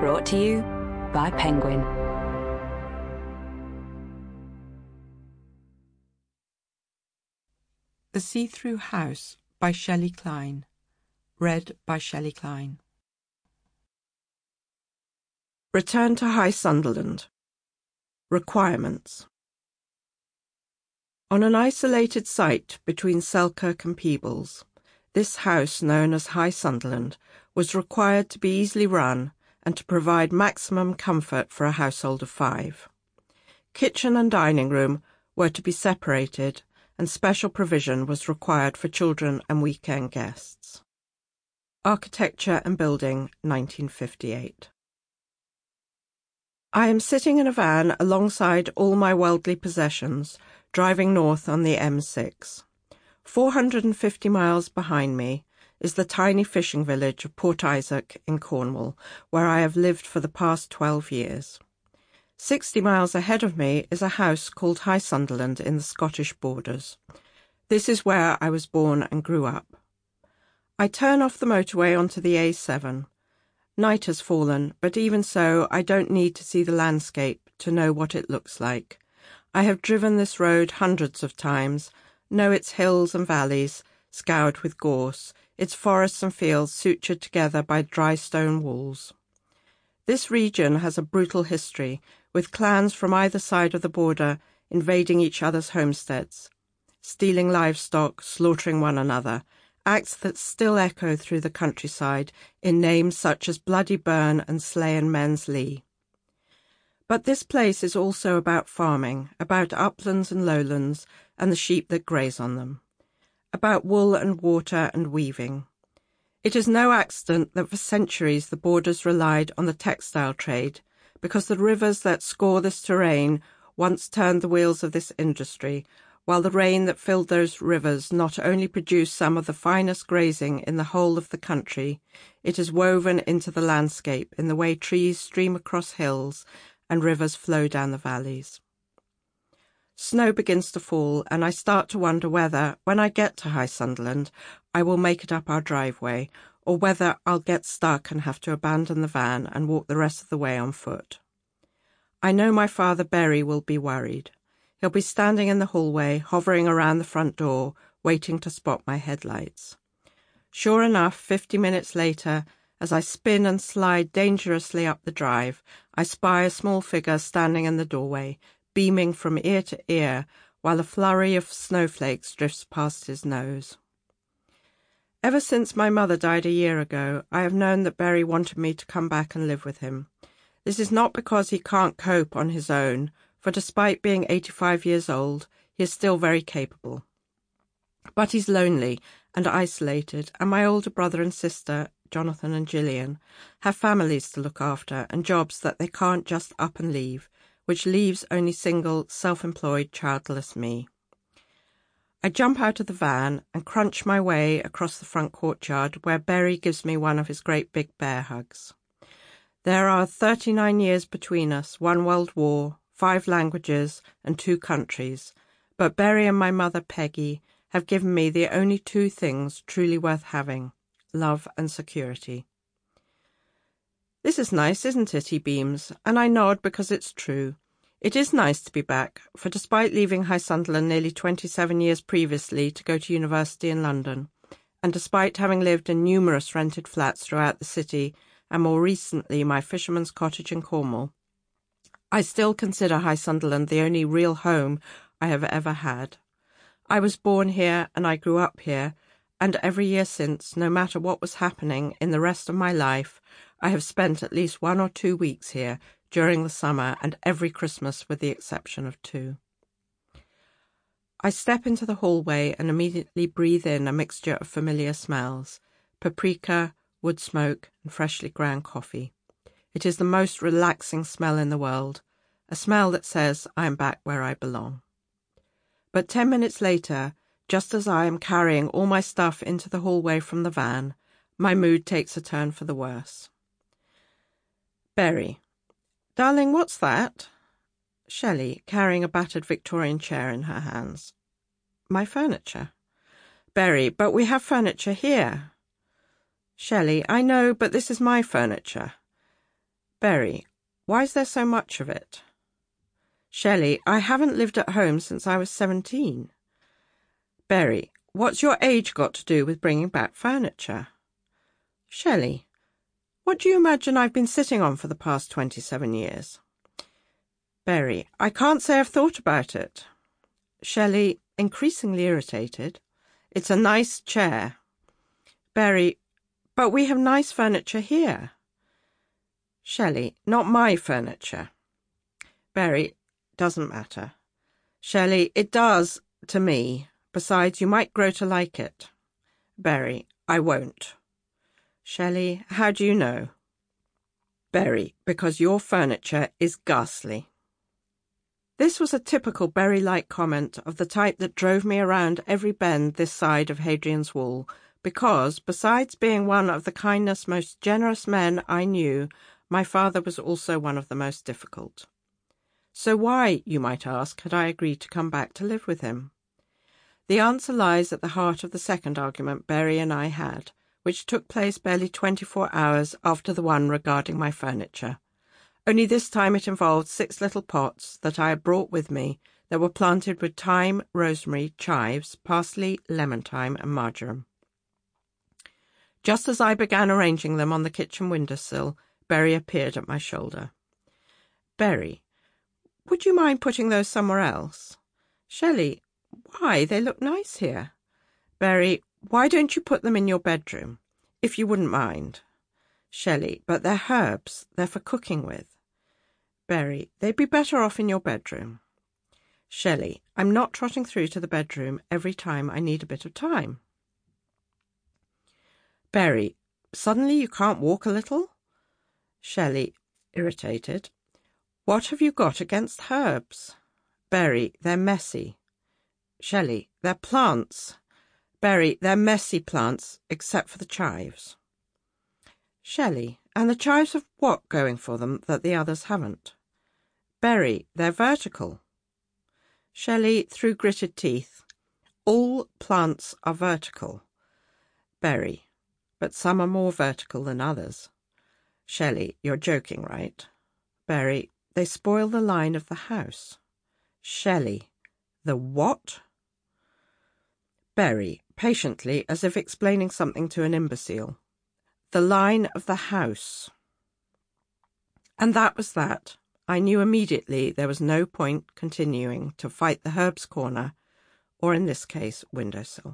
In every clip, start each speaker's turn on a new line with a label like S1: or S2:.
S1: Brought to you by Penguin.
S2: The See-Through House by Shelley Klein. Read by Shelley Klein. Return to High Sunderland. Requirements. On an isolated site between Selkirk and Peebles, this house, known as High Sunderland, was required to be easily run and to provide maximum comfort for a household of 5. Kitchen and dining room were to be separated, and special provision was required for children and weekend guests. Architecture and Building, 1958. I am sitting in a van alongside all my worldly possessions, driving north on the M6. 450 miles behind me is the tiny fishing village of Port Isaac in Cornwall, where I have lived for the past 12 years. 60 miles ahead of me is a house called High Sunderland in the Scottish borders. This is where I was born and grew up. I turn off the motorway onto the A7. Night has fallen, but even so, I don't need to see the landscape to know what it looks like. I have driven this road hundreds of times, know its hills and valleys, scoured with gorse, its forests and fields sutured together by dry stone walls. This region has a brutal history, with clans from either side of the border invading each other's homesteads, stealing livestock, slaughtering one another, acts that still echo through the countryside in names such as Bloody Burn and Slain Men's Lee. But this place is also about farming, about uplands and lowlands and the sheep that graze on them, about wool and water and weaving. It is no accident that for centuries the borders relied on the textile trade, because the rivers that scour this terrain once turned the wheels of this industry, while the rain that filled those rivers not only produced some of the finest grazing in the whole of the country, it is woven into the landscape in the way trees stream across hills and rivers flow down the valleys. Snow begins to fall, and I start to wonder whether, when I get to High Sunderland, I will make it up our driveway, or whether I'll get stuck and have to abandon the van and walk the rest of the way on foot. I know my father Berry will be worried. He'll be standing in the hallway, hovering around the front door, waiting to spot my headlights. Sure enough, 50 minutes later, as I spin and slide dangerously up the drive, I spy a small figure standing in the doorway, beaming from ear to ear, while a flurry of snowflakes drifts past his nose. Ever since my mother died a year ago, I have known that Berry wanted me to come back and live with him. This is not because he can't cope on his own, for despite being 85 years old, he is still very capable. But he's lonely and isolated, and my older brother and sister, Jonathan and Gillian, have families to look after and jobs that they can't just up and leave, which leaves only single, self-employed, childless me. I jump out of the van and crunch my way across the front courtyard, where Berry gives me one of his great big bear hugs. There are 39 years between us, 1 world war, 5 languages and 2 countries, but Berry and my mother Peggy have given me the only 2 things truly worth having: love and security. This is nice, isn't it? He beams, and I nod because it's true. It is nice to be back, for despite leaving High Sunderland nearly 27 years previously to go to university in London, and despite having lived in numerous rented flats throughout the city, and more recently my fisherman's cottage in Cornwall, I still consider High Sunderland the only real home I have ever had. I was born here and I grew up here, and every year since, no matter what was happening in the rest of my life, I have spent at least 1 or 2 weeks here during the summer and every Christmas with the exception of 2. I step into the hallway and immediately breathe in a mixture of familiar smells: paprika, wood smoke and freshly ground coffee. It is the most relaxing smell in the world, a smell that says I am back where I belong. But 10 minutes later, just as I am carrying all my stuff into the hallway from the van, my mood takes a turn for the worse. Berry: "Darling, what's that?" Shelley, carrying a battered Victorian chair in her hands: "My furniture." Berry: "But we have furniture here." Shelley: "I know, but this is my furniture." Berry, why is there so much of it? Shelley, I haven't lived at home since I was 17. Berry, what's your age got to do with bringing back furniture? Shelley, what do you imagine I've been sitting on for the past 27 years? Berry, I can't say I've thought about it. Shelley, increasingly irritated, it's a nice chair. Berry, but we have nice furniture here. Shelley, not my furniture. Berry, doesn't matter. Shelley, it does to me. Besides, you might grow to like it. Berry, I won't. Shelley, how do you know? Berry, because your furniture is ghastly. This was a typical Berry-like comment of the type that drove me around every bend this side of Hadrian's Wall, because, besides being one of the kindest, most generous men I knew, my father was also one of the most difficult. So why, you might ask, had I agreed to come back to live with him? The answer lies at the heart of the second argument Berry and I had, which took place barely 24 hours after the one regarding my furniture. Only this time it involved 6 little pots that I had brought with me that were planted with thyme, rosemary, chives, parsley, lemon thyme, and marjoram. Just as I began arranging them on the kitchen windowsill, Berry appeared at my shoulder. Berry, would you mind putting those somewhere else? Shelley, why? They look nice here. Berry, why don't you put them in your bedroom, if you wouldn't mind? Shelley, but they're herbs. They're for cooking with. Berry, they'd be better off in your bedroom. Shelley, I'm not trotting through to the bedroom every time I need a bit of time. Berry, suddenly you can't walk a little? Shelley, irritated, what have you got against herbs? Berry, they're messy. Shelley, they're plants. Berry, they're messy plants, except for the chives. Shelley, and the chives have what going for them that the others haven't? Berry, they're vertical. Shelley, through gritted teeth, all plants are vertical. Berry, but some are more vertical than others. Shelley, you're joking, right? Berry, they spoil the line of the house. Shelley, the what? Berry, patiently, as if explaining something to an imbecile. The line of the house. And that was that. I knew immediately there was no point continuing to fight the herbs corner, or in this case, windowsill.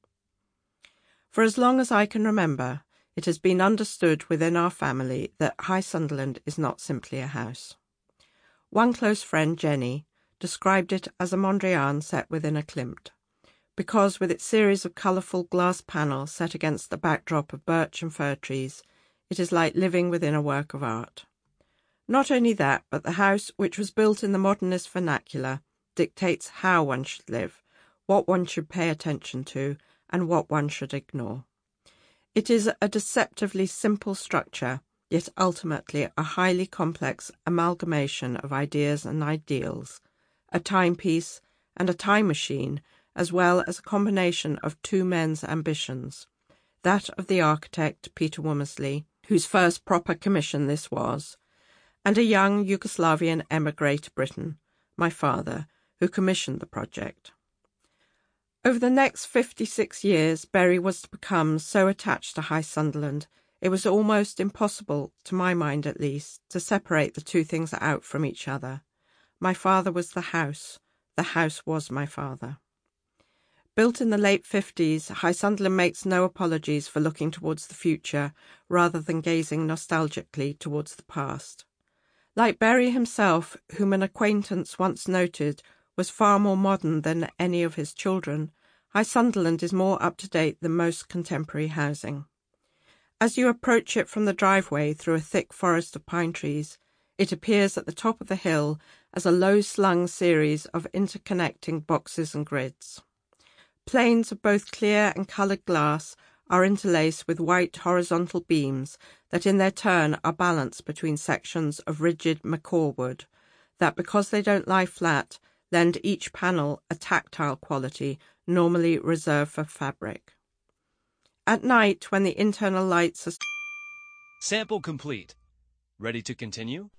S2: For as long as I can remember, it has been understood within our family that High Sunderland is not simply a house. One close friend, Jenny, described it as a Mondrian set within a Klimt, because with its series of colourful glass panels set against the backdrop of birch and fir trees, it is like living within a work of art. Not only that, but the house, which was built in the modernist vernacular, dictates how one should live, what one should pay attention to, and what one should ignore. It is a deceptively simple structure, yet ultimately a highly complex amalgamation of ideas and ideals, a timepiece and a time machine, as well as a combination of two men's ambitions, that of the architect Peter Womersley, whose first proper commission this was, and a young Yugoslavian émigré to Britain, my father, who commissioned the project. Over the next 56 years, Berry was to become so attached to High Sunderland, it was almost impossible, to my mind at least, to separate the two things out from each other. My father was the house was my father. Built in the late 50s, High Sunderland makes no apologies for looking towards the future rather than gazing nostalgically towards the past. Like Berry himself, whom an acquaintance once noted was far more modern than any of his children, High Sunderland is more up-to-date than most contemporary housing. As you approach it from the driveway through a thick forest of pine trees, it appears at the top of the hill as a low-slung series of interconnecting boxes and grids. Planes of both clear and coloured glass are interlaced with white horizontal beams that in their turn are balanced between sections of rigid macaw wood that, because they don't lie flat, lend each panel a tactile quality normally reserved for fabric. At night, when the internal lights are...
S3: Sample complete. Ready to continue?